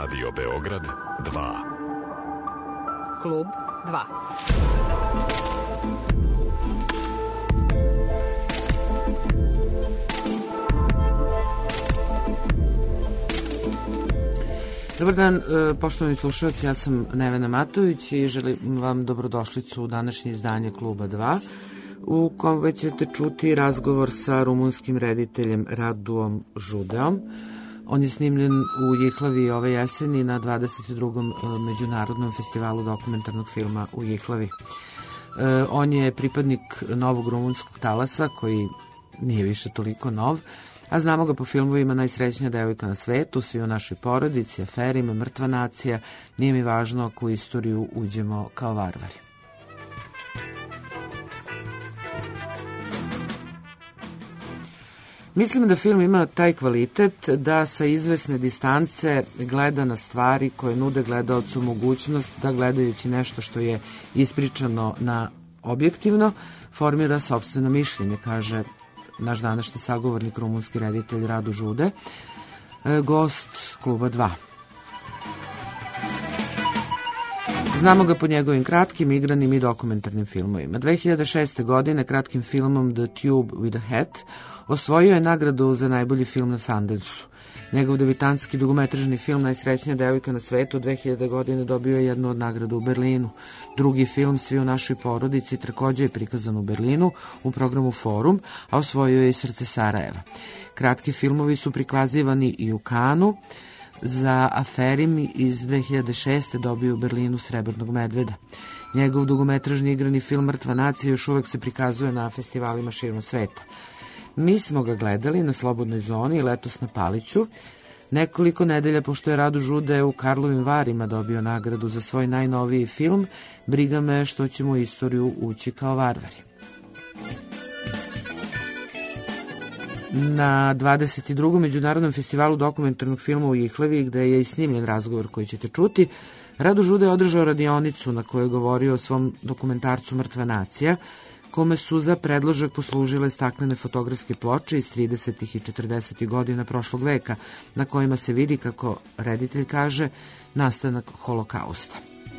Radio Beograd 2. Klub 2. Dobar dan, poštovani slušalci, ja sam Nevena Matović i želim vam dobrodošlicu u današnje izdanje Kluba 2, u kome ćete čuti razgovor sa rumunskim rediteljem Raduom Žudeom. On je snimljen u Jihlavi ove jeseni na 22. Međunarodnom festivalu dokumentarnog filma u Jihlavi. On je pripadnik novog rumunskog talasa, koji nije više toliko nov, a znamo ga po filmovima Najsrećnija devojka na svetu, Svi u našoj porodici, Aferima, Mrtva nacija, Nije mi važno ako u istoriju uđemo kao varvari. Mislim da film ima taj kvalitet da sa izvesne distance gleda na stvari koje nude gledaocu mogućnost da, gledajući nešto što je ispričano na objektivno, formira sopstveno mišljenje, kaže naš današnji sagovornik, rumunski reditelj Radu Žude, gost Kluba 2. Znamo ga po njegovim kratkim, igranim i dokumentarnim filmovima. 2006. godine kratkim filmom The Tube with a Hat osvojio je nagradu za najbolji film na Sundance-u. Njegov debitanski dugometražni film Najsrećnija devojka na svetu 2000. godine dobio je jednu od nagrada u Berlinu. Drugi film Svi u našoj porodici takođe je prikazan u Berlinu u programu Forum, a osvojio je i Srce Sarajeva. Kratki filmovi su prikazivani i u Kanu. Za Aferim iz 2006. dobio u Berlinu Srebrnog medveda. Njegov dugometražni igrani film Mrtva nacija još uvek se prikazuje na festivalima širom sveta. Mi smo ga gledali na Slobodnoj zoni letos na Paliću, nekoliko nedelja pošto je Radu Žude u Karlovim Varima dobio nagradu za svoj najnoviji film Briga me što ćemo u istoriju ući kao varvari. Na 22. Međunarodnom festivalu dokumentarnog filma u Jihlavi, gde je i snimljen razgovor koji ćete čuti, Radu Žude je održao radionicu na kojoj je govorio o svom dokumentarcu Mrtva nacija, kome su za predložak poslužile staklene fotografske ploče iz 30. i 40. godina prošlog veka, na kojima se vidi, kako reditelj kaže, nastanak holokausta.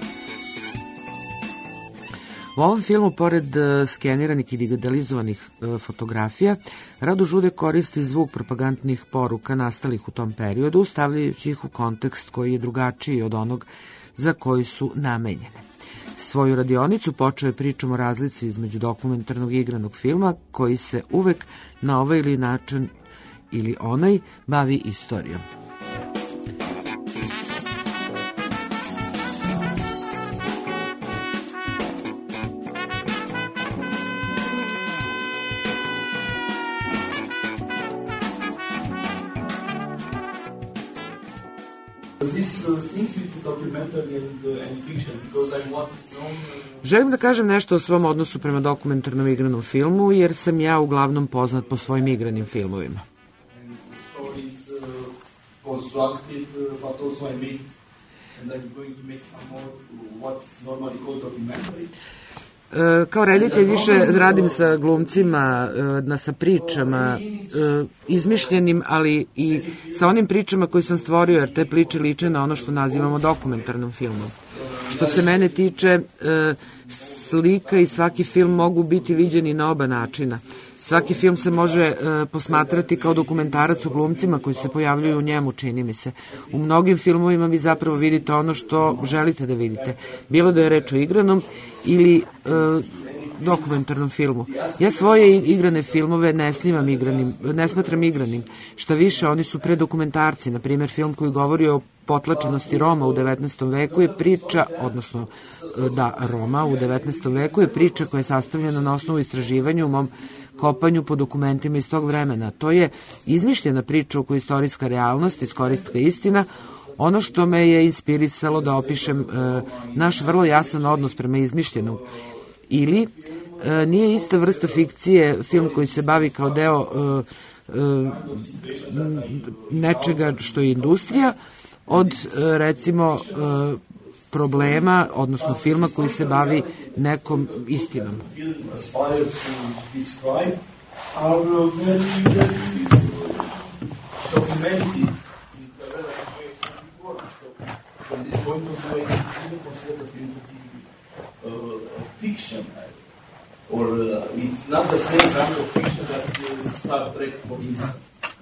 U ovom filmu, pored skeniranih i digitalizovanih fotografija, Radu Žude koristi zvuk propagandnih poruka nastalih u tom periodu, stavljajući ih u kontekst koji je drugačiji od onog za koji su namenjene. Svoju radionicu počeo je pričom o razlici između dokumentarnog i igranog filma, koji se uvek na ovaj ili način ili onaj bavi istorijom. Želim da kažem nešto o svom odnosu prema dokumentarnom igranom filmu, jer sam ja uglavnom poznat po svojim igranim filmovima. Kao reditelj više radim sa glumcima, sa pričama izmišljenim, ali i sa onim pričama koje sam stvorio, jer te priče liče na ono što nazivamo dokumentarnom filmom. Što se mene tiče, slika i svaki film mogu biti viđeni na oba načina. Svaki film se može posmatrati kao dokumentarac o glumcima koji se pojavljuju u njemu, čini mi se. U mnogim filmovima vi zapravo vidite ono što želite da vidite. Bilo da je reč o igranom ili dokumentarnom filmu. Ja svoje igrane filmove ne smatram igranim. Šta više, oni su predokumentarci. Na primjer, film koji govori o potlačenosti Roma u 19. veku je priča, odnosno Roma u 19. veku je priča koja je sastavljena na osnovu istraživanja u mom kopanju po dokumentima iz tog vremena. To je izmišljena priča oko istorijska realnost, istorijska istina. Ono što me je inspirisalo da opišem naš vrlo jasan odnos prema izmišljenom. Ili nije ista vrsta fikcije film koji se bavi kao deo nečega što je industrija od recimo problema, odnosno filma koji se bavi nekom istinom. Or it's not the same kind of fiction that Star Trek, for instance.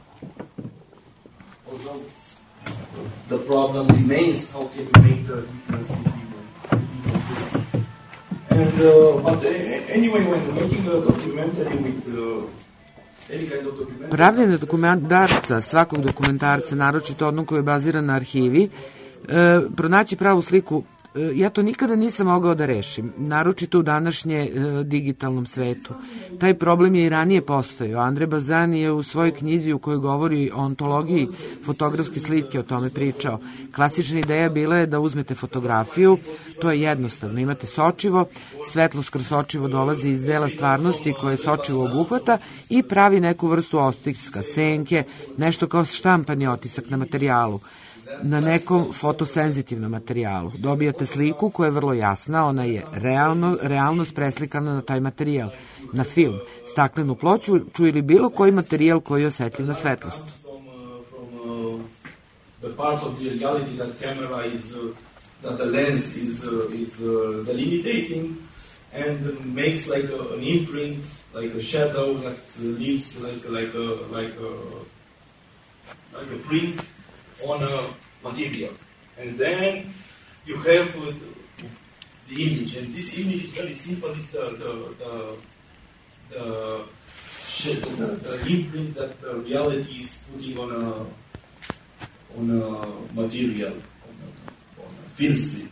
Although the problem remains, how can you make the difference between them? And but anyway, when making a documentary with any kind of documentary... Pravljenje dokumentarca, svakog dokumentarca, naročito onog koji je baziran na arhivi, pronaći pravu sliku, ja to nikada nisam mogao da rešim, naročito u današnje digitalnom svetu. Taj problem je i ranije postojao. Andre Bazin je u svojoj knjizi u kojoj govori o ontologiji fotografske slike o tome pričao. Klasična ideja bila je da uzmete fotografiju, to je jednostavno, imate sočivo, svetlost kroz sočivo dolazi iz dela stvarnosti koje sočivo obuhvata i pravi neku vrstu otiska, senke, nešto kao štampani otisak na materijalu, na fotosenzitivnom materijalu. Dobijate sliku koja je vrlo jasna, ona je realnost preslikana na taj materijal, na film, staklenu ploču ili bilo koji materijal koji je osetljiv na svetlost. That the lens is delimitating and makes like an imprint, like a shadow that leaves like a print on a material. And then you have the image, and this image is very simple. It's the imprint that the reality is putting on a material. Film strip,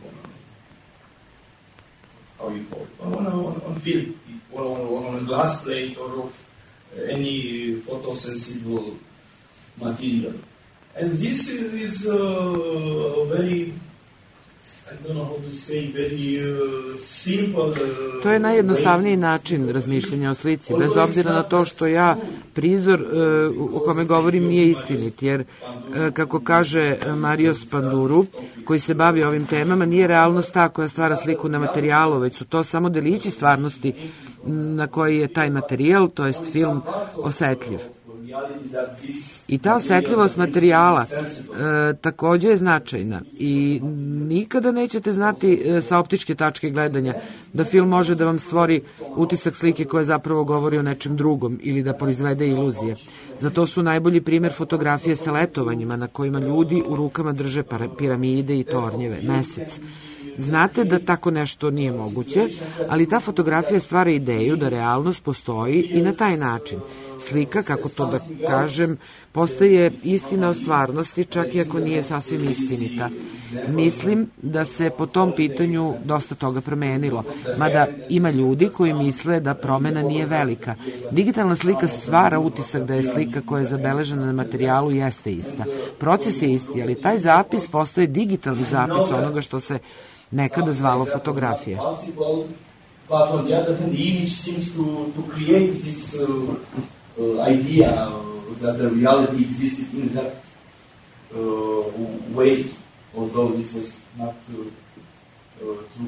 how you call it, on film, or on a glass plate, or of any photosensible material. And this is a very, I don't know how to say, very simple... To je najjednostavniji način razmišljanja o slici, bez obzira na to što ja prizor o kome govorim nije istinit, jer, kako kaže Mario Spanduru, koji se bavi ovim temama, nije realnost ta koja stvara sliku na materijalu, već su to samo delići stvarnosti na koji je taj materijal, to jest film, osetljiv. I ta osetljivost materijala takođe je značajna i nikada nećete znati sa optičke tačke gledanja da film može da vam stvori utisak slike koja zapravo govori o nečem drugom ili da proizvede iluzije. Zato su najbolji primer fotografije sa letovanjima na kojima ljudi u rukama drže piramide i tornjeve, mesec. Znate da tako nešto nije moguće, ali ta fotografija stvara ideju da realnost postoji i na taj način. Slika, kako to da kažem, postaje istina o stvarnosti, čak i ako nije sasvim istinita. Mislim da se po tom pitanju dosta toga promenilo, mada ima ljudi koji misle da promena nije velika. Digitalna slika stvara utisak da je slika koja je zabeležena na materijalu jeste ista. Proces je isti, ali taj zapis postaje digitalni zapis onoga što se nekada zvalo fotografije. But on the other hand, the image seems to create this idea that the reality existed in that way, although this was not true.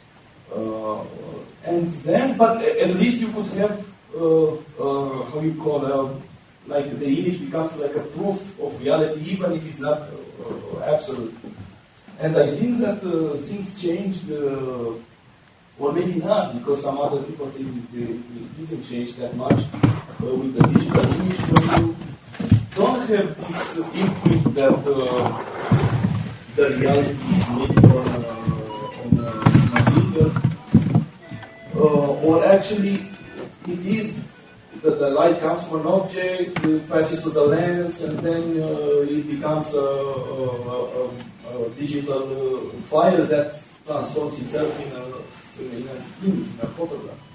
And then, but at least you could have, how you call, like the image becomes like a proof of reality, even if it's not absolute. And I think that things changed. Or maybe not, because some other people think it didn't change that much with the digital image. When you don't have this imprint that the reality is made on material, or actually it is that the light comes from an object, it passes to the lens, and then it becomes a digital file that transforms itself in a photograph.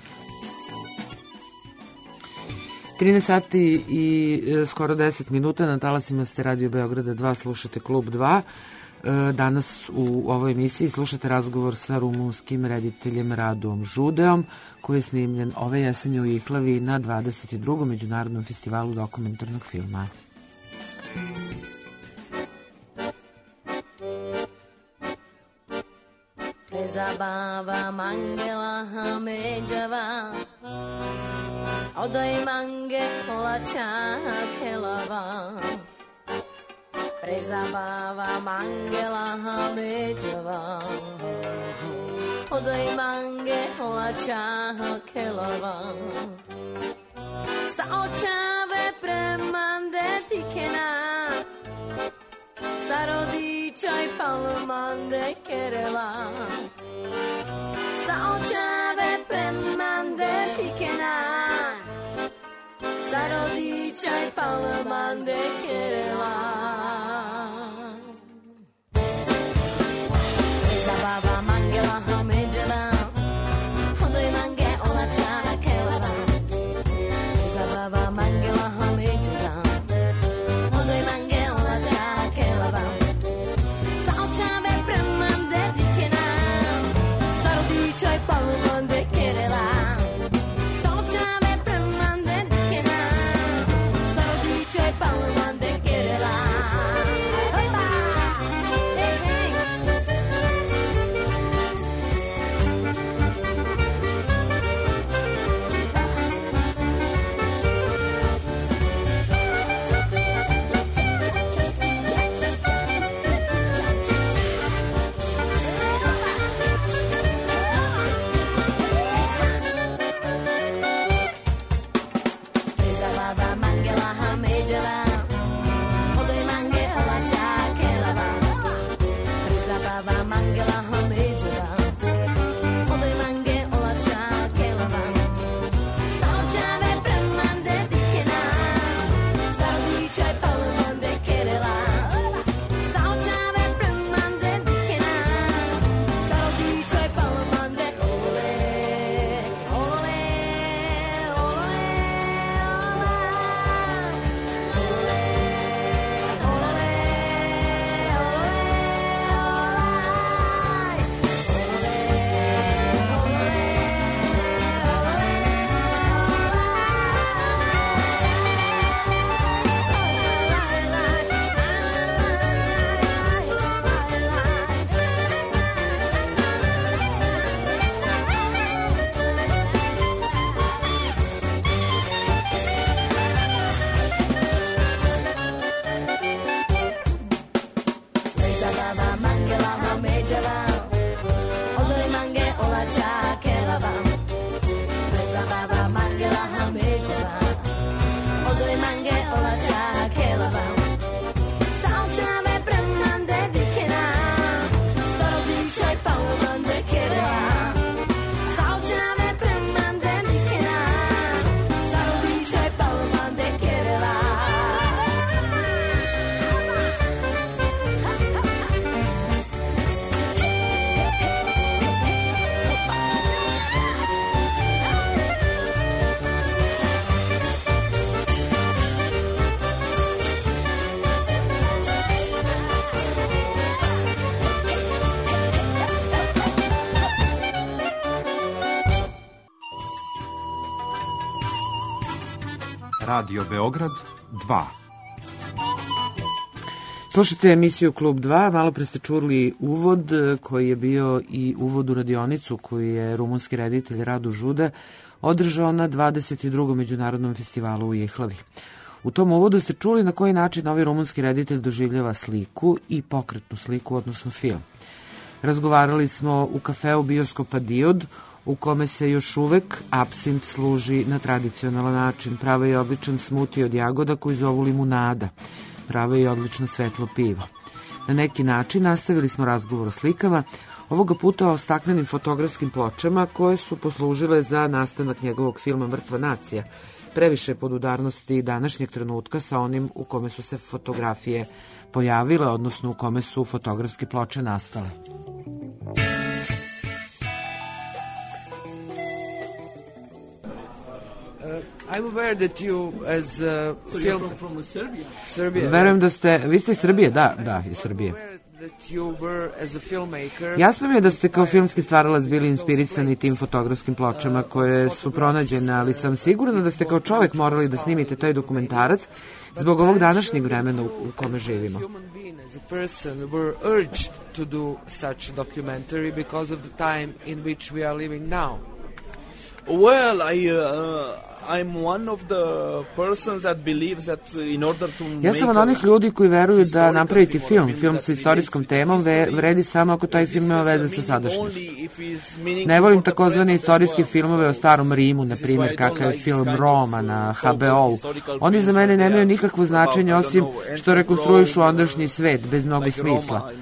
13 sati i skoro 10 minuta na talasima ste Radio Beograda 2, slušate Klub 2. Danas u ovoj emisiji slušate razgovor sa rumunskim rediteljem Radom Žudeom, koji je snimljen ove jesenje u Ihlavi na 22. Međunarodnom festivalu dokumentarnog filma. Prezabava mangela hameđava, odoj mange kolača kelava. Prezabava mangela hameđava, odoj mange hlača kelava. Sa očave premande tikena, sa rodičaj palmande kerela. Sa očave premande tikena, sa rodičaj palmande kerela. Zabava mangela hameđela, odoj mange olača kelava. Zabava mangela hameđela, odoj mange olača kelava. Sa očave premande tikena, sa rodičaj palmande kerela. Sa očave premande tikena, sa rodičaj palmande kerela. Hopa! Hey, hey! Zabava mangela hameđela, odoj mange hlača kelava. Zabava mangela hameđela, odoj mange hlača kelava. Sa očave premande tikena, sa rodičaj palmande kerela. Sa očave premande tikena, sa rodičaj palmande ole, ole, ole. Zabava mangela hameđela, odoj mange olača kelava. Zabava mangela hameđela, odoj mange olača kelava. Sa očave premande dikena, sa rodičaj palmande kerela. Sa očave premande dikena, sa rodičaj palmande kerela. Radio Beograd 2. Slušajte emisiju Klub 2, malo pre ste čuli uvod koji je bio i uvod u radionicu koju je rumunski reditelj Radu Žuda održao na 22. međunarodnom festivalu u Jihlavi. U tom uvodu ste čuli na koji način ovaj rumunski reditelj doživljava sliku i pokretnu sliku, odnosno film. Razgovarali smo u kafeu Bioskopa Diod, u kome se još uvek apsint služi na tradicionalan način. Prave i odličan smuti od jagoda koji zovu limunada. Prave i odlično svetlo pivo. Na neki način nastavili smo razgovor o slikama, ovoga puta o staklenim fotografskim pločama koje su poslužile za nastanak njegovog filma Mrtva nacija, previše podudarnosti današnjeg trenutka sa onim u kome su se fotografije pojavile, odnosno u kome su fotografske ploče nastale. I'm aware that you as film from Serbia. Serbia. Verujem da ste, vi ste iz Srbije, da, iz Srbije. Jasno mi je da ste kao filmski stvaralac bili inspirisani tim fotografskim pločama koje su pronađene, ali sam sigurna da ste kao čovek morali da snimite taj dokumentarac zbog ovog današnjeg vremena u kome živimo. Well, Ja sam od onih ljudi koji veruju da napraviti film sa istorijskom temom vredi samo ako taj film ima veze sa sadašnjošću. Ne volim takozvane istorijske filmove o starom Rimu, na primjer kakav je film Roma na HBO-u. Oni za mene nemaju nikakvo značenje osim što rekonstruišu ondašnji svet bez mnogo smisla.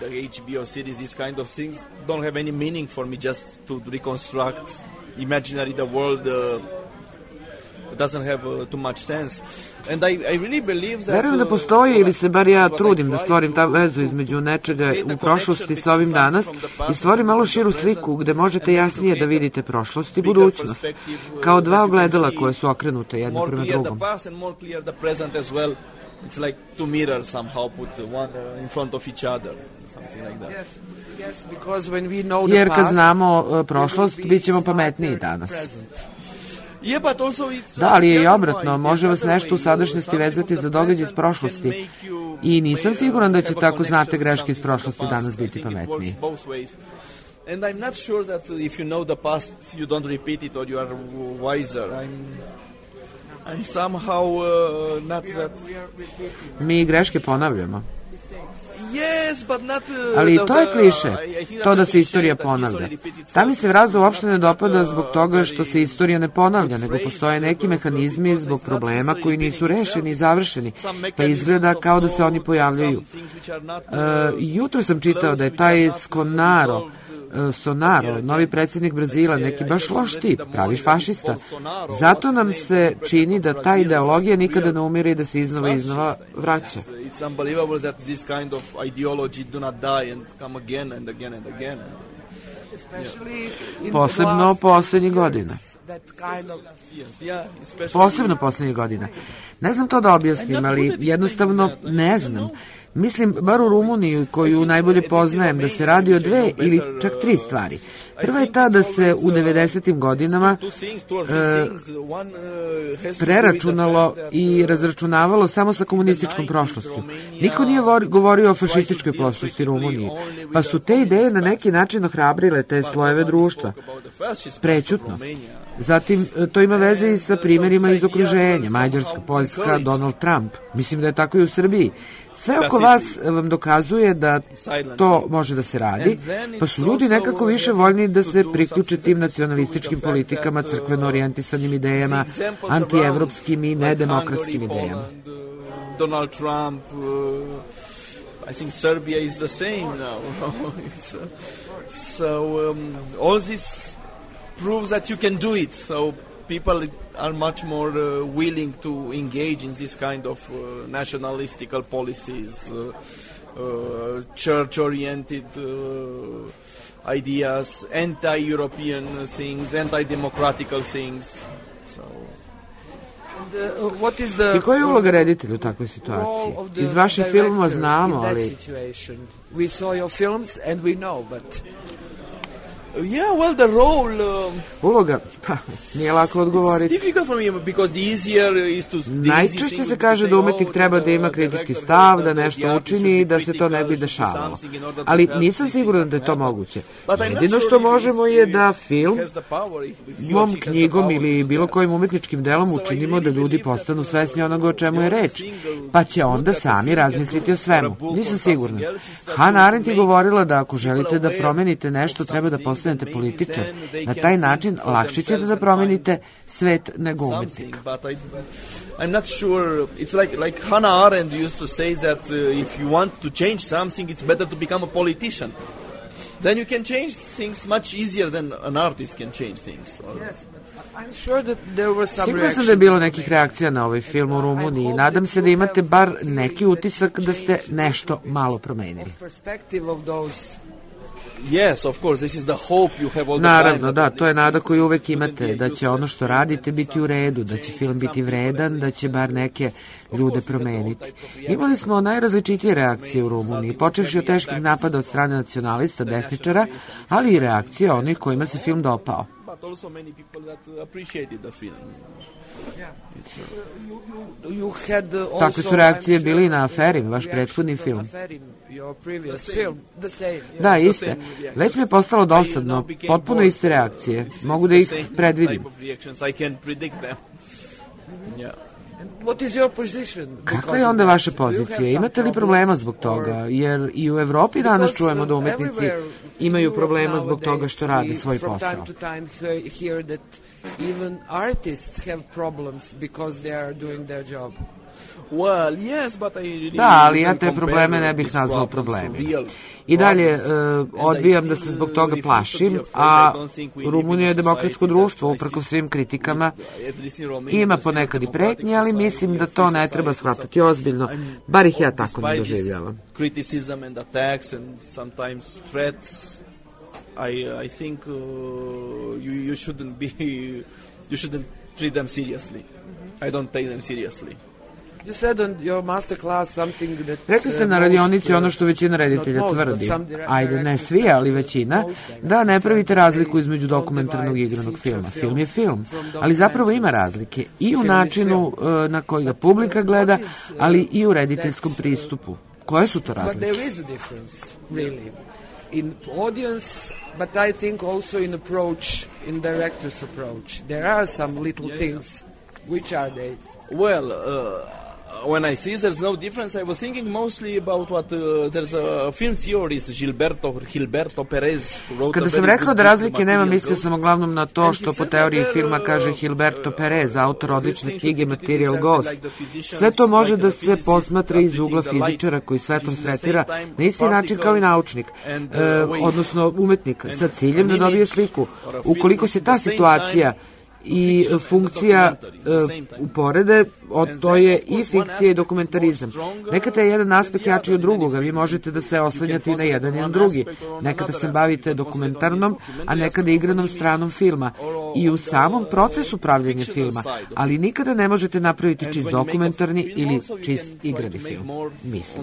Imaginary the world doesn't have too much sense. And I really believe that verujem da postoji, ili se bar ja trudim da stvorim ta vezu između nečega u prošlosti sa ovim danas i stvorim malo širu sliku gde možete jasnije da vidite prošlost i budućnost, kao dva ogledala koje su okrenute jedno prema drugom. It's like two mirrors somehow put one in front of each other, something like that. Jer kad znamo prošlost, bit ćemo pametniji danas. Da, ali je i obratno, može vas nešto u sadašnjosti vezati za događaj iz prošlosti i nisam siguran da će tako znate greške iz prošlosti danas biti pametniji. And I'm not sure that if you know the past, you don't repeat it or you are wiser. I'm somehow not that... Mi greške ponavljamo. Yes, but not, ali to je kliše, to da se istorija ponavlja. Ta mi se fraza uopšte ne dopada zbog toga što se istorija ne ponavlja, nego postoje neki mehanizmi zbog problema koji nisu rešeni i završeni, pa izgleda kao da se oni pojavljaju. Jutro sam čitao da je taj Sonaro, novi predsjednik Brazila, neki baš loš tip, pravi fašista. Zato nam se čini da ta ideologija nikada ne umire i da se iznova vraća. Posebno poslednjih godina. Posebno poslednjih godina. Ne znam to da objasnim, ali jednostavno ne znam. Mislim, bar u Rumuniji, koju najbolje poznajem, da se radi o dve ili čak tri stvari. Prva je ta da se u 90. godinama preračunalo i razračunavalo samo sa komunističkom prošlošću. Niko nije govorio o fašističkoj prošlosti Rumunije, pa su te ideje na neki način ohrabrile te slojeve društva. Prećutno. Zatim, to ima veze i sa primjerima iz okruženja, Mađarska, Poljska, Donald Trump. Mislim da je tako i u Srbiji. Sve oko vas vam dokazuje da to može da se radi, pa su ljudi nekako više voljni da se priključe tim nacionalističkim politikama, crkveno orijentisanim idejama, antievropskim i nedemokratskim idejama. Donald Trump, I think Serbia is the same now. All this proves that you can do it. So people are much more willing to engage in this kind of nationalistical policies, church-oriented ideas, anti-European things, anti-democratical things. So. I koja je uloga reditelja u takvoj situaciji? Iz vaših filmova znamo, ali... Yeah, well, the role... Uloga? Pa, nije lako odgovoriti. Difficult for me because the easier is to... Najčešće se kaže da umetnik treba da ima kritički stav, da nešto učini i da se to ne bi dešavalo. Ali nisam siguran da je to moguće. Jedino što možemo je da film, mom knjigom ili bilo kojim umetničkim delom učinimo da ljudi postanu svesni onoga o čemu je reč, pa će onda sami razmisliti o svemu. Nisam sigurna. Hannah Arendt je govorila da ako želite da promenite nešto, treba da postanete političar. Na taj način lakše ćete da promenite svet nego umetnik. I'm not sure. It's like Hannah Arendt used to say that if you want to change something, it's better to become a politician. Then you can change things much easier than an artist can change things. Sigurno sam da je bilo nekih reakcija na ovaj film u Rumuniji i nadam se da imate bar neki utisak da ste nešto malo promenili. Yes, of course, this is the hope you have all the time. Naravno, da, to je nada koju uvek imate, da će ono što radite biti u redu, da će film biti vredan, da će bar neke ljude promeniti. Imali smo najrazličitije reakcije u Rumuniji, počevši od teških napada od strane nacionalista, desničara, ali i reakcije onih kojima se film dopao. Takve su reakcije bili i na Aferim, vaš prethodni film. Da, iste. Već mi je postalo dosadno, potpuno iste reakcije. Mogu da ih predvidim. Yeah. What is your position? Kakva je onda vaša pozicija? Imate li problema zbog toga? Jer i u Evropi danas čujemo da umetnici imaju problema zbog toga što rade svoj posao. From time to time hear that even artists have problems because they are doing their job. Well, yes, but I really da, ali ja te probleme ne bih nazvao problemi. I dalje odbijam da se zbog toga plašim, a Rumunija je demokratsko društvo, uprkos svim kritikama. Ima ponekad i pretnje, ali mislim da to ne treba shvatati ozbiljno, bar ih ja tako ne doživljavam. Criticism and attacks and sometimes threats, I think you shouldn't treat them seriously. I don't take them seriously. You said on your master class something that rekli ste na radionici ono što većina reditelja tvrdi, ajde ne svi, ali većina, da ne pravite razliku između dokumentarnog i igranog filma. Film je film, ali zapravo ima razlike i u načinu na koji ga publika gleda, ali i u rediteljskom pristupu. Koje su to razlike? But there is a difference, really, in audience, but I think also in approach, in director's approach. There are some little things. Which are they? Well, when I see there's no difference, I was thinking mostly about what there's a film theorist Gilberto Perez who wrote. Kada sam rekao da razlike nema, mislio sam uglavnom na to što po teoriji filma kaže Gilberto Perez, autor odlične knjige Material Ghost. Sve to može da se posmatra iz ugla fizičara koji svetom tretira na isti način kao i naučnik, odnosno umetnik, sa ciljem da dobije sliku. Ukoliko se ta situacija i funkcija uporede, to je i fikcija i dokumentarizam. Nekada je jedan aspekt jači od drugoga, vi možete da se oslanjate i na jedan i na drugi. Nekada se bavite dokumentarnom, a nekada igranom stranom filma. I u samom procesu pravljenja filma, ali nikada ne možete napraviti čist dokumentarni ili čist igrani film. Mislim.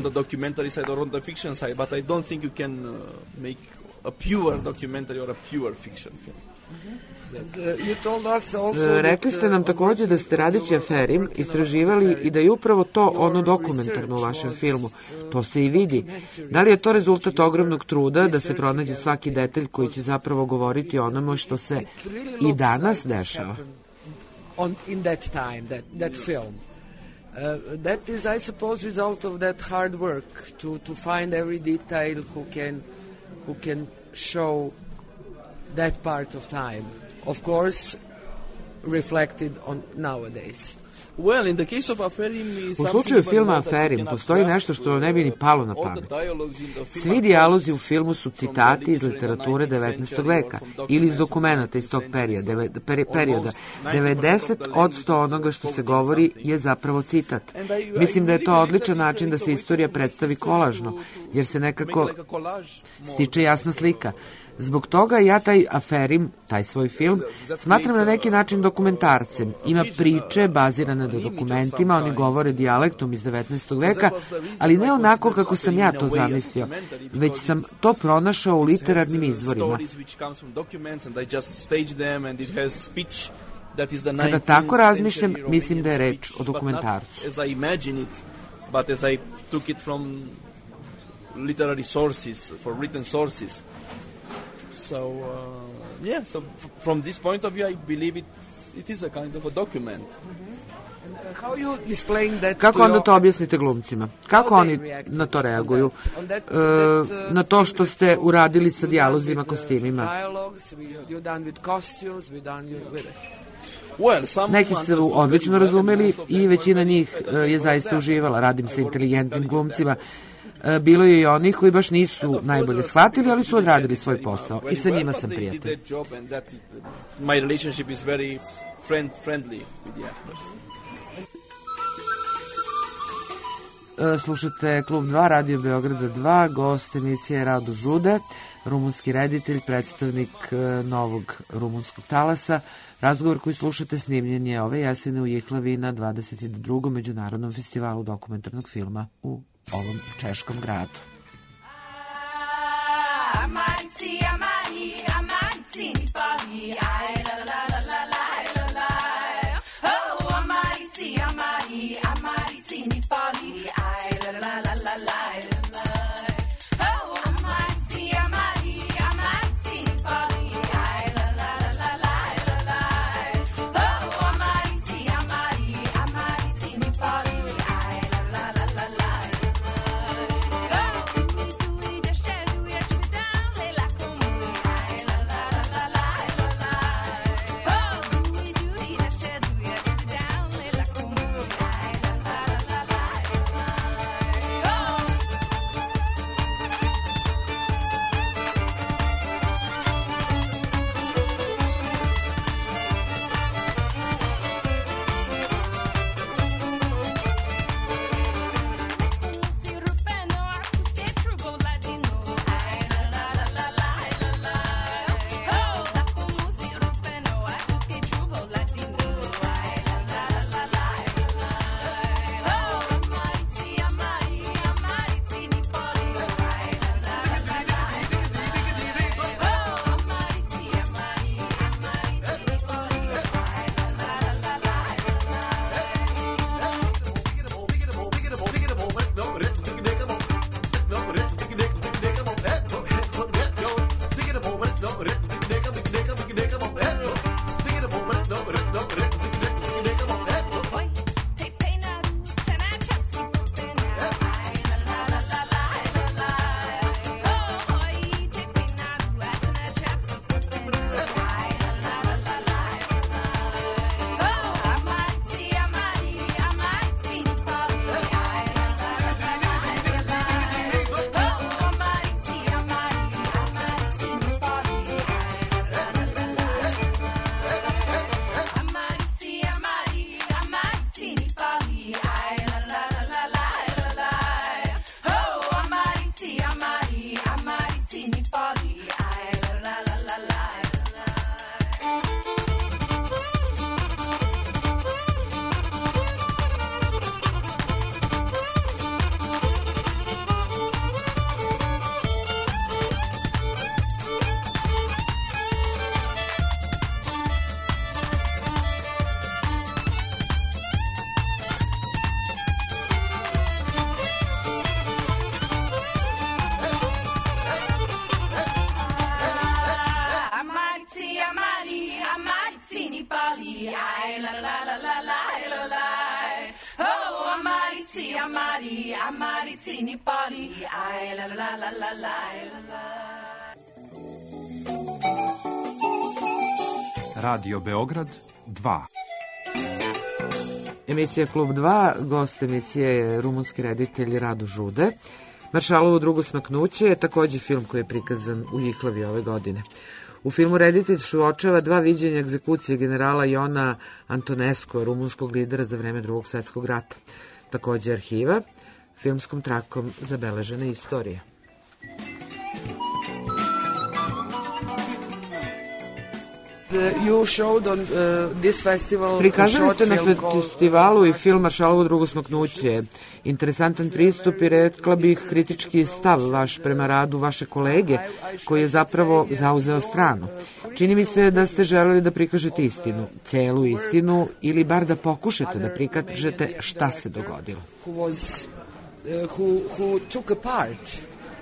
Rekli ste nam takođe da ste radeći Aferim istraživali i da je upravo to ono dokumentarno u vašem filmu. To se i vidi. Da li je to rezultat ogromnog truda da se pronađe svaki detalj koji će zapravo govoriti o onome što se i danas dešava? In that time, that film. That is, I suppose, result of that hard work to find every detail who can show that part of time. Of course, reflected on nowadays. Well, in the case of Aferim, u slučaju filma Aferim postoji nešto što ne bi ni palo na pamet. Svi dijalozi u filmu su citati iz literature 19. veka ili iz dokumenta iz tog perioda. 90% onoga što se govori je zapravo citat. Mislim da je to odličan način da se istorija predstavi kolažno, jer se nekako stiče jasna slika. Zbog toga ja taj Aferim, taj svoj film, smatram na neki način dokumentarcem. Ima priče bazirane na dokumentima, oni govore dijalektom iz 19. veka, ali ne onako kako sam ja to zamislio, već sam to pronašao u literarnim izvorima. Kada tako razmišljam, mislim da je reč o dokumentarcu. So, so from this point of view, I believe it is a kind of a document. Kako onda to objasnite glumcima? Kako oni na to reaguju? Na to što ste uradili sa dijalozima, kostimima? Neki su odlično razumeli i većina njih je zaista uživala. Radim sa inteligentnim glumcima. Bilo je i onih koji baš nisu najbolje shvatili, ali su odradili svoj posao i sa njima sam prijatelj. Slušate Klub 2, Radio Beograda 2, gost emisije Rado Žude, rumunski reditelj, predstavnik novog rumunskog talasa. Razgovor koji slušate snimljen je ove jesene u Jihlavi na 22. Međunarodnom festivalu dokumentarnog filma u ovom češkom gradu. la la la la la la la. Oh, amari si, amari si ni pali. Ai la la la la la la. Radio Beograd 2. Emisija Klub 2, gost emisije je rumunski reditelj Radu Žude. Maršalovo drugo smaknuće je takođe film koji je prikazan u Jihlavi ove godine. U filmu reditelj suočava dva viđenja egzekucije generala Iona Antonescu, rumunskog lidera za vreme Drugog svetskog rata. Takođe arhiva, filmskom trakom zabeležene istorije. Prikazali ste na festivalu i film Maršalovo drugo smaknuće. Interesantan pristup i rekla bih kritički stav vaš prema radu vaše kolege koji je zapravo zauzeo stranu. Čini mi se da ste želeli da prikažete istinu, celu istinu ili bar da pokušate da prikažete šta se dogodilo. Who took a part.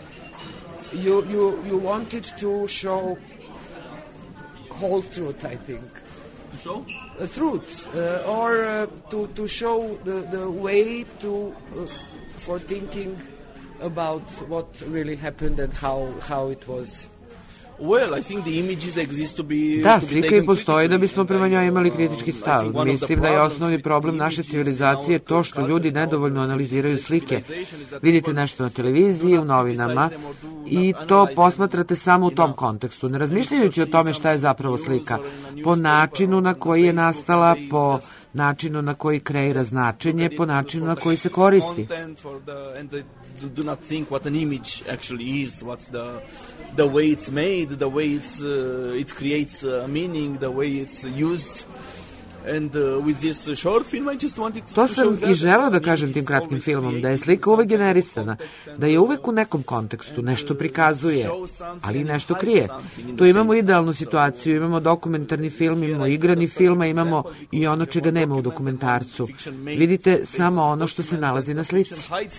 You wanted to show whole truth, I think. To show? Truth, or to show the way for thinking about what really happened and how it was. Well, I think the images exist to be... Da, slika i postoji da bismo prema njoj imali kritički stav. Mislim da je osnovni problem naše civilizacije to što ljudi nedovoljno analiziraju slike. Vidite nešto na televiziji, u novinama i to posmatrate samo u tom kontekstu, ne razmišljajući o tome šta je zapravo slika. Po načinu na koji je nastala, po načinu na koji kreira značenje, po načinu na koji se koristi. Do not think what an image actually is, what's the way it's made, the way it creates a meaning, the way it's used. And with this short film I just wanted to to sam i želeo da kažem tim kratkim filmom, da je slika uvek generisana, da je uvek u nekom kontekstu, nešto prikazuje, ali i nešto krije. Tu imamo idealnu situaciju, imamo dokumentarni film, imamo igrani film, a imamo i ono čega nema u dokumentarcu. Vidite samo ono što se nalazi na slici.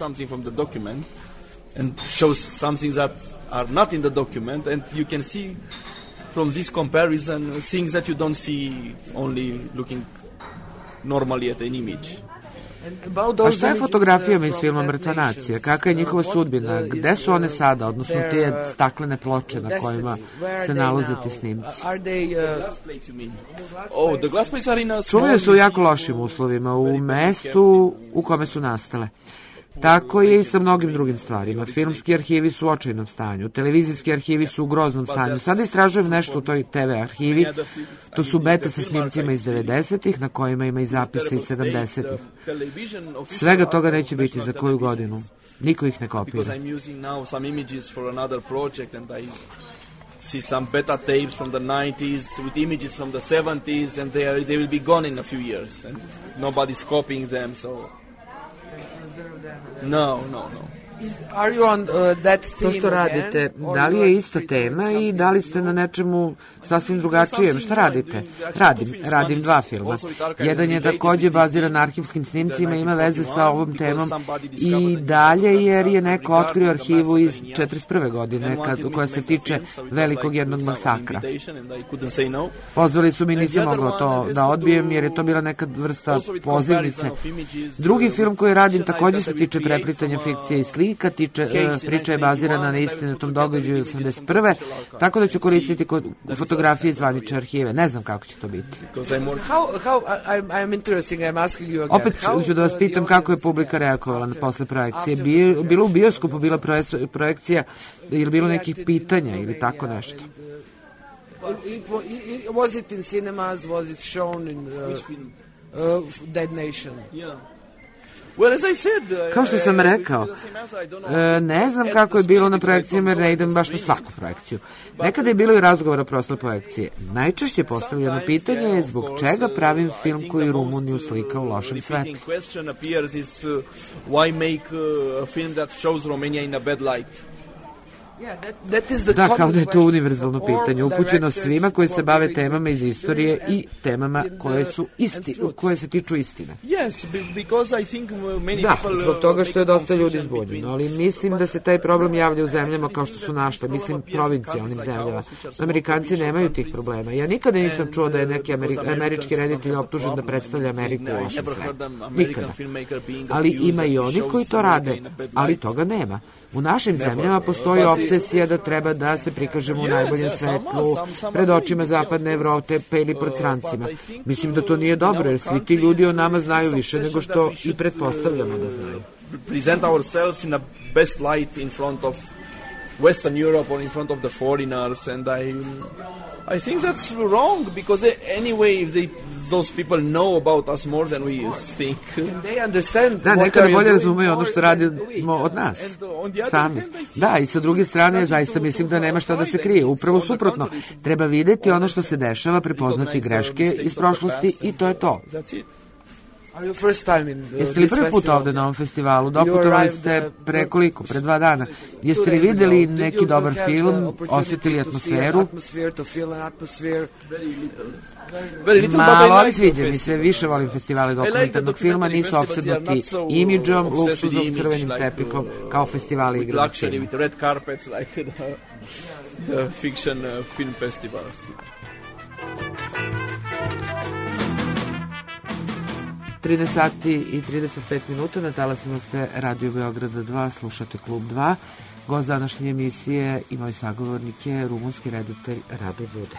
And shows something that are not in the document, and you can see from this comparison things that you don't see only looking normally at an image. A šta je fotografijama iz filma Mrtva nacija? Kakva je njihova sudbina? Gde su one sada, odnosno te staklene ploče na kojima se nalaze ti snimci? Čuvaju se u jako lošim uslovima, u mestu u kome su nastale. Tako je i sa mnogim drugim stvarima. Filmski arhivi su u očajnom stanju, televizijski arhivi su u groznom stanju. Sada istražujem nešto u toj TV arhivi. To su beta sa snimcima iz 90-ih, na kojima ima i zapise iz 70-ih. Svega toga neće biti za koju godinu. Niko ih ne kopira. See some beta tapes from the 90s with images from the 70s, and they will be gone in a few years, and nobody's copying them, so... No. Are you on that theme? To što radite, da li je ista tema i da li ste na nečemu sasvim drugačijem? Šta radite? Radim dva filma. Jedan je takođe baziran na arhivskim snimcima, ima veze sa ovom temom i dalje jer je neko otkrio arhivu iz 41. godine koja se tiče velikog jednog masakra. Pozvali su mi, nisam mogao to da odbijem jer je to bila neka vrsta pozivnice. Drugi film koji radim takođe se tiče preplitanja fikcije i slika, priča je bazirana na istinitom događaju 81. Tako da ću koristiti fotografije zvanične arhive. Ne znam kako će to biti. Opet ću da vas pitam kako je publika reagovala na posle projekcije. Bilo u bioskopu, bila projekcija ili bilo nekih pitanja ili tako nešto? Was it in cinemas? Was it shown in Dead Nation? Kao što sam rekao, ne znam kako je bilo na projekcijama jer ne idem baš na svaku projekciju. Nekada je bilo i razgovora prosle projekcije. Najčešće postavljeno pitanje je zbog čega pravim film koji Rumuniju slika u lošem svetlu. Da, kao da je to univerzalno pitanje, upućeno svima koji se bave temama iz istorije i temama koje se tiču istine. Da, zbog toga što je dosta ljudi zbunjeno, ali mislim da se taj problem javlja u zemljama kao što su naše, mislim provincijalnim zemljama. Amerikanci nemaju tih problema. Ja nikada nisam čuo da je neki američki reditelj optužen da predstavlja Ameriku u lošem svetu. Nikada. Ali ima i oni koji to rade, ali toga nema. U našim zemljama postoji obsesija da treba da se prikažemo u najboljem svetlu, pred očima zapadne Evrope, pa ili pred strancima. Mislim da to nije dobro, jer svi ti ljudi o nama znaju više nego što i pretpostavljamo da znaju. Present ourselves in the best light in front of Western Europe or in front of the foreigners, and I think that's wrong, because anyway, if those people know about us more than we think. Da, nekada bolje razumeju ono što radimo od nas, sami. Da, i sa druge strane, zaista mislim da nema šta da se krije. Upravo suprotno, treba videti ono što se dešava, prepoznati greške iz prošlosti i to je to. Jeste li prvi put ovde na ovom festivalu? Doputovali ste pre 2 dana. Jeste li videli neki dobar film, osjetili atmosferu? Malo, ali sviđa mi se, više volim festivale dokumentarnog filma, nisu opsednuti imidžom, luksuzom, crvenim tepikom, kao festivali igranih filma. 13 sati i 35 minuta, na talasima ste Radio Beograda 2, slušate Klub 2. Gost današnje emisije i moj sagovornik je rumunski reditelj Rado Đude.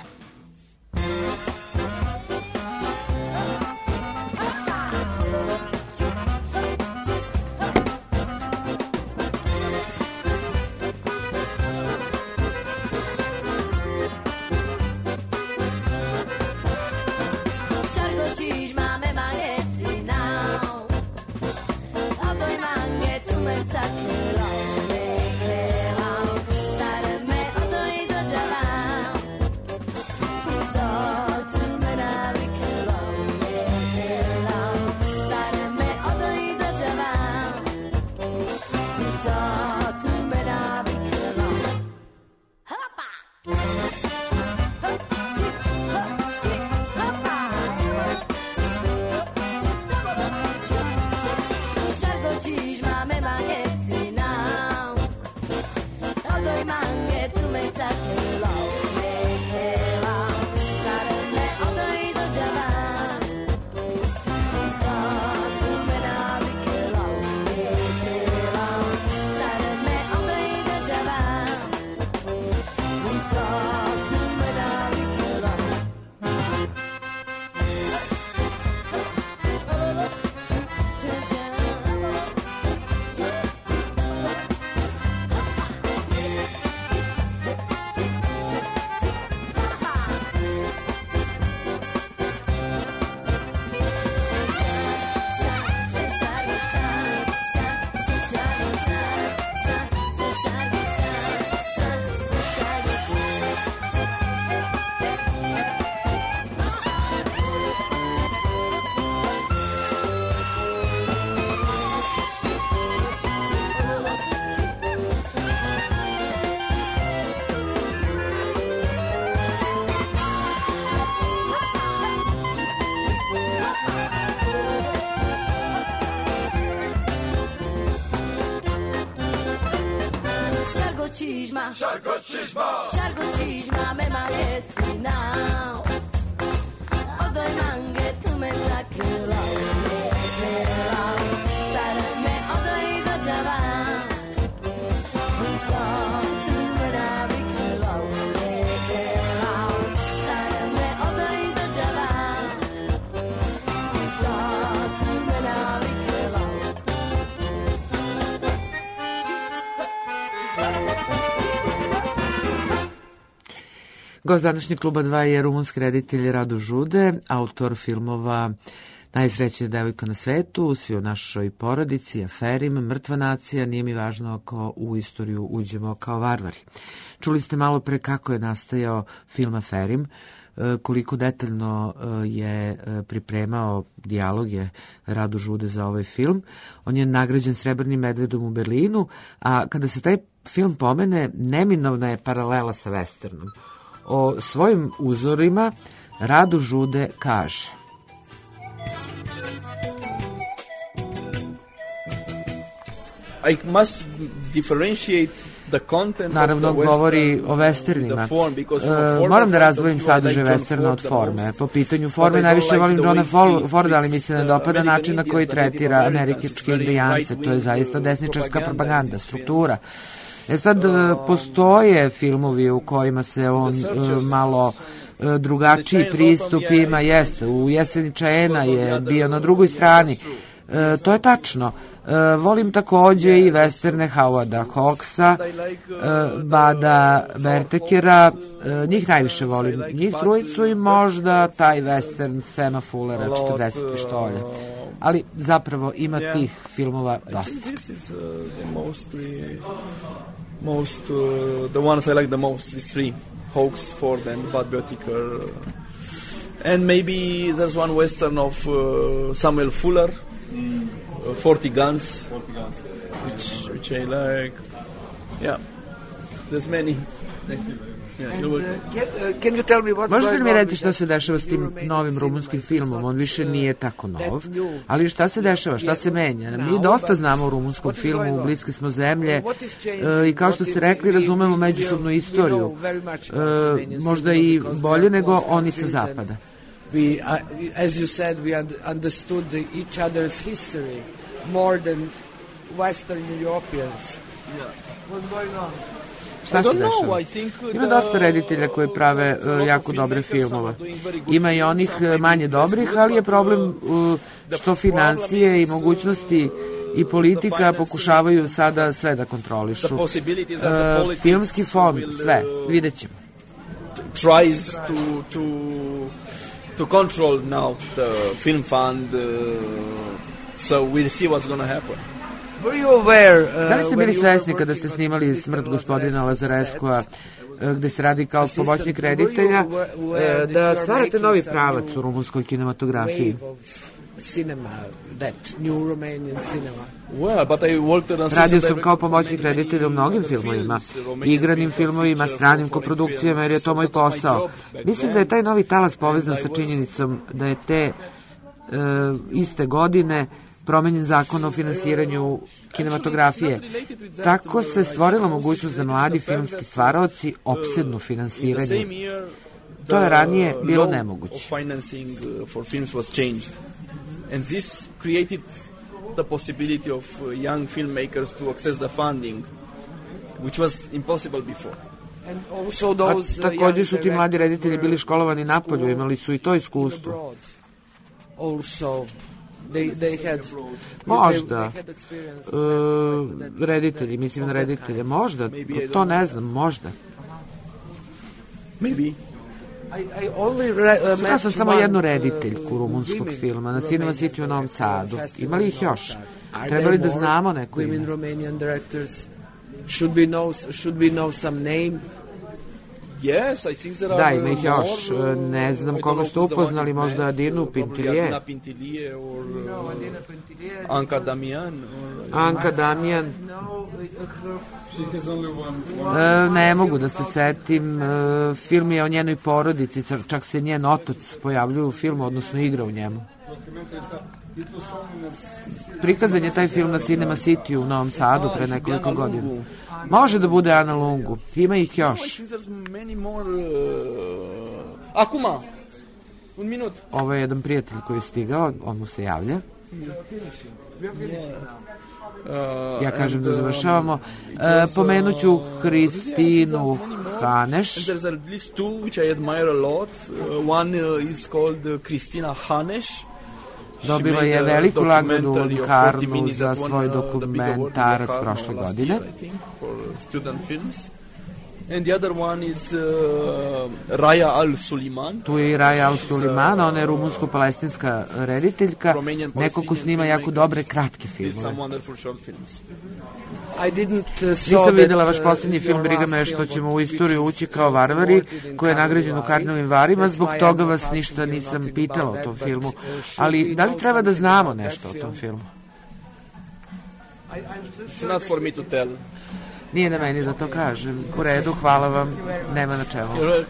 Šargo čižma me maleci nao Odoj mange tu me zakilao Sare me odoj dođava Tu me navikilao Sare me odoj dođava Tu me navikilao Gost današnjeg Kluba 2 je rumunski reditelj Rado Žude, autor filmova Najsrećnija devojka na svetu, Svi u našoj porodici, Aferim, Mrtva nacija, Nije mi važno ako u istoriju uđemo kao varvari. Čuli ste malo pre kako je nastajao film Aferim, koliko detaljno je pripremao dijaloge Rado Žude za ovaj film. On je nagrađen Srebrnim medvedom u Berlinu, a kada se taj film pomene, neminovna je paralela sa westernom. O svojim uzorima Radu Žude kaže: I must differentiate the content. Naravno, govori o westernima. Moram da razdvojim sadržaj westerna od forme. Po pitanju forme najviše volim Johna Forda, ali mi se ne dopada način na koji tretira američke indijance. To je zaista desničarska propaganda, struktura. Sad, postoje filmovi u kojima se on malo drugačiji pristup ima, jeste. U Jeseni Čaena je bio na drugoj strani. To je tačno. Volim takođe i westerne Howarda Hawksa, Bada Bertekera, njih najviše volim. Njih trojicu i možda taj western Sama Fullera, 40 pištolja. Ali zapravo ima tih filmova dosta. The ones I like the most, these three, Hawks, Ford and Bud Berteker. And maybe there's one western of Samuel Fuller, 40 Guns, which I like. Yeah, there's many. Can you tell me what's Možete li mi going on reći šta se dešava s tim novim rumunskim filmom? On više nije tako nov, ali šta se dešava, šta se menja? Mi dosta znamo o rumunskom filmu, bliske smo zemlje i kao što ste rekli, razumemo međusobnu istoriju. Možda i bolje nego oni sa zapada. We, as you said, we understood each other's history more than Western Europeans. What's going on? Šta se dešava? Ima dosta reditelja koji prave jako dobre filmove. Ima i onih manje dobrih, ali je problem što financije i mogućnosti i politika pokušavaju sada sve da kontrolišu. Filmski fond, sve, vidjet ćemo. Tries to control now the film fund, so we'll see what's going to happen. Da li ste bili svesni kada ste snimali Smrt gospodina Lazareskova, gde se radi kao pomoćnik reditelja, da stvarate novi pravac u rumunskoj kinematografiji? Radio sam kao pomoćnik reditelja u mnogim filmovima, igranim filmovima, stranim koprodukcijama, jer je to moj posao. Mislim da je taj novi talas povezan sa činjenicom da je te iste godine promenjen zakon o finansiranju kinematografije. Tako se stvorila mogućnost da mladi filmski stvaraoci opsednu finansiranje. To je ranije bilo nemoguće. And this created the possibility of young filmmakers to access the funding, which was impossible before. A također su ti mladi reditelji bili školovani napolju, imali su i to iskustvo. Možda reditelji, mislim na reditelje, možda, to ne znam, možda. Maybe. Ja sam samo jednu rediteljku rumunskog filma na Cinema City u Novom Sadu. Ima li ih još? Trebali da znamo neko ime. Should we know some name? Yes, I think there are. Da, ima ih još. Ne znam koga ste upoznali, možda Adinu Pintilije. Anka Damian. Anka Damian. Ne mogu da se setim. Film je o njenoj porodici, čak se njen otac pojavljuje u filmu, odnosno igra u njemu. Prikazan je taj film na Cinema City u Novom Sadu pre nekoliko godina. Može da bude Ana Lungu. Ima ih još. Akuma. Un minut. Ovo je jedan prijatelj koji je stigao, on mu se javlja. Ja kažem da završavamo. Pomenuću Kristinu Haneš. There's at least two which I admire a lot. One is called Kristina Haneš. Dobila je veliku nagradu u Locarnu za svoj dokumentarac prošle godine. And the other one is Raya Al-Suliman. Tu je i Raya Al-Suliman, ona je rumunsko-palestinska rediteljka, neko ko snima jako dobre kratke filmove. Nisam videla vaš posljednji film, briga me što ćemo u istoriju ući kao varvari, koji je nagrađen u Karnovim varima, zbog toga vas ništa nisam pitala o tom filmu. Ali da li treba da znamo nešto o tom filmu? It's not for me to tell. Nije na meni da to kažem. U redu, hvala vam, nema na čemu.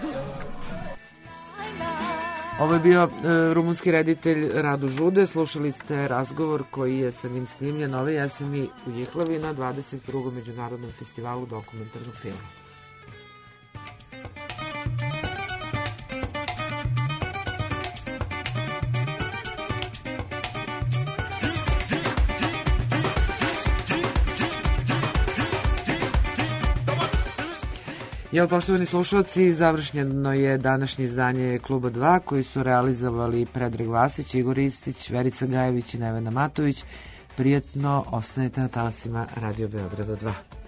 Ovo je bio rumunski reditelj Radu Žude. Slušali ste razgovor koji je sa njim snimljen ove jeseni u Jihlavi na 22. Međunarodnom festivalu dokumentarnog filma. Poštovani slušalci, završeno je današnje izdanje Kluba 2 koji su realizovali Predrag Vasić, Igor Istić, Verica Gajević i Nevena Matović. Prijatno ostanete na talasima Radio Beograda 2.